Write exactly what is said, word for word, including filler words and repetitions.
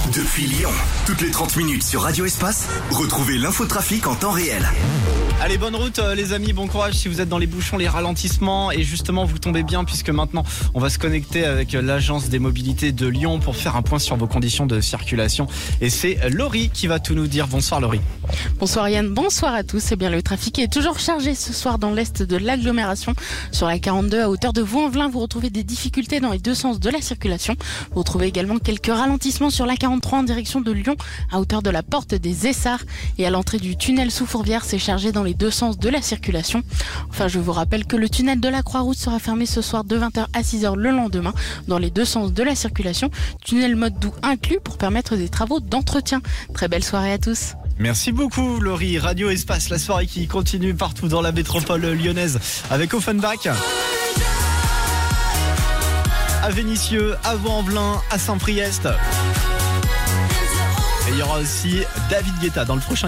Depuis Lyon, toutes les trente minutes sur Radio Espace, retrouvez l'infotrafic en temps réel. Allez, bonne route euh, les amis, bon courage si vous êtes dans les bouchons, les ralentissements. Et justement, vous tombez bien puisque maintenant, on va se connecter avec l'agence des mobilités de Lyon pour faire un point sur vos conditions de circulation. Et c'est Laurie qui va tout nous dire. Bonsoir Laurie. Bonsoir Yann, bonsoir à tous. Eh bien, le trafic est toujours chargé ce soir dans l'est de l'agglomération. Sur la quarante-deux à hauteur de Vaux-en-Velin, vous retrouvez des difficultés dans les deux sens de la circulation. Vous retrouvez également quelques ralentissements sur la quarante-trois en direction de Lyon à hauteur de la porte des Essarts. Et à l'entrée du tunnel sous Fourvière, c'est chargé dans les deux sens de la circulation. Enfin, je vous rappelle que le tunnel de la Croix-Rousse sera fermé ce soir de vingt heures à six heures le lendemain dans les deux sens de la circulation. Tunnel mode doux inclus pour permettre des travaux d'entretien. Très belle soirée à tous. Merci beaucoup Laurie. Radio Espace, la soirée qui continue partout dans la métropole lyonnaise avec Offenbach à Vénissieux, à Vaux-en-Velin, à Saint-Priest. Et il y aura aussi David Guetta dans le prochain